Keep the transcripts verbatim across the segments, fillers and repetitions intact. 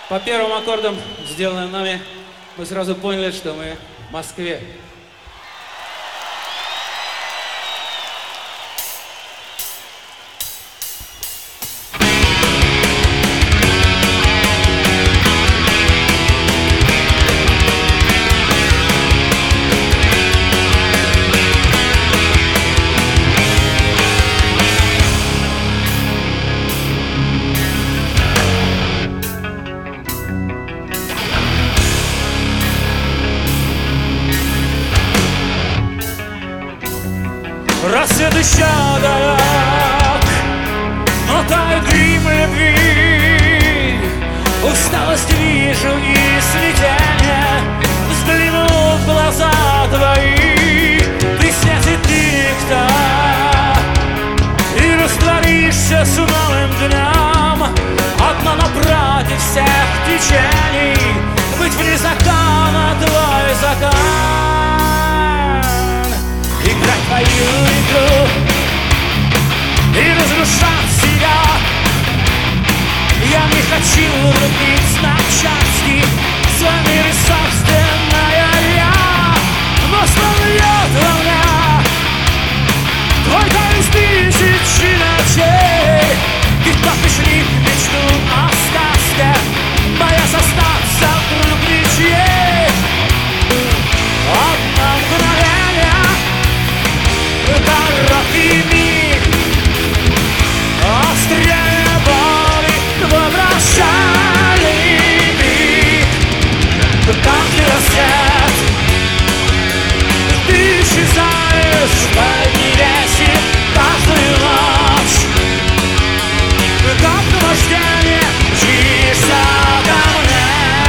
По первым аккордам, сделанным нами, мы сразу поняли, что мы в Москве. Рассвет еще далек, но тает грим любви. Усталость вижу и смятение, взглянул в глаза твои. Ты светит никто, и растворишься с новым днем. Одно напротив всех течений, быть вне закона твой закон. Играть твою игру и разрушать себя. Я не хочу рубить на части свой мир и собственное я. Но вспомнет во мне только из тысячи ночей. И топишь ли мечту о сказке, боясь остаться вдруг ничьей. Одно мгновение, короткий миг, острее боли, твой прощальный крик. Каждый рассвет ты исчезаешь в поднебесье, каждую ночь. Как наваждение мчишься ко мне.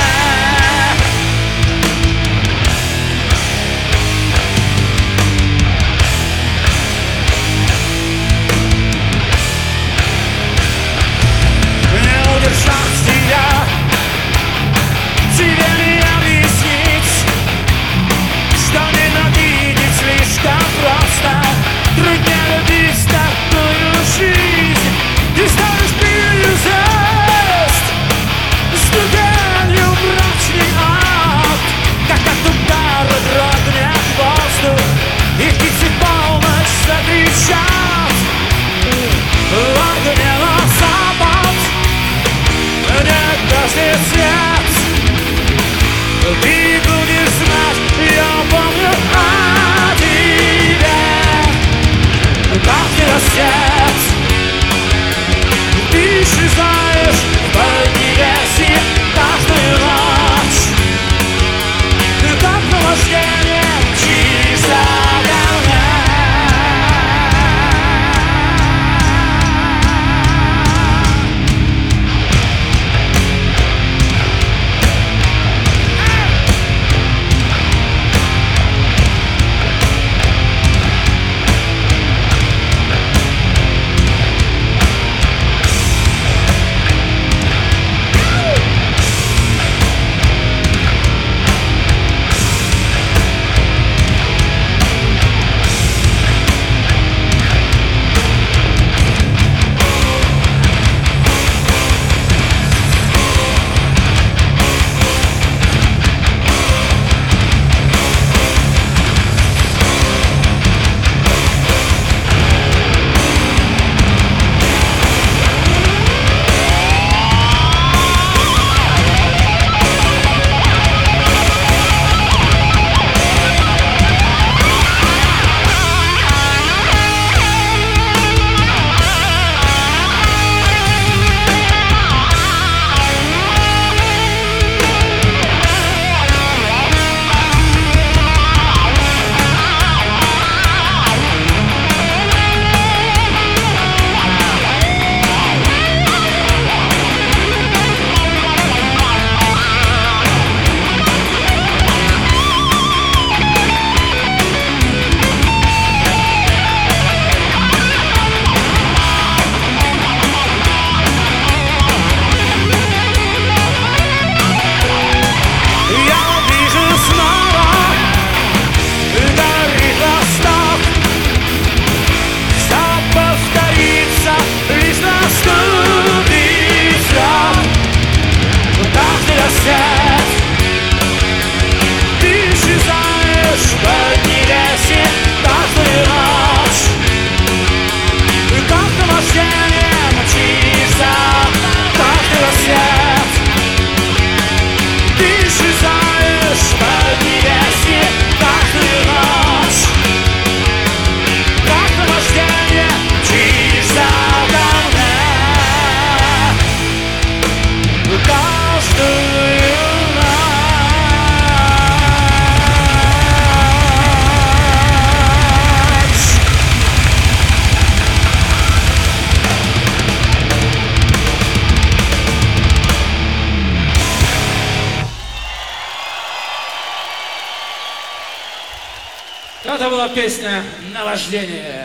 Удержать тебя, тебе не объяснить, что ненавидеть слишком просто. Труднее любить такую жизнь. Ты станешь перезаст, ступенью мрачный ад. Как от удара дрогнет воздух, и птицы полночь закричат. В огне на запад не гаснет свет. Ты будешь знать, я помню о тебе. Каждый рассвет ты исчезаешь в поднебесье, каждую ночь. Как наваждение мчишься ко мне. Это была песня «Наваждение».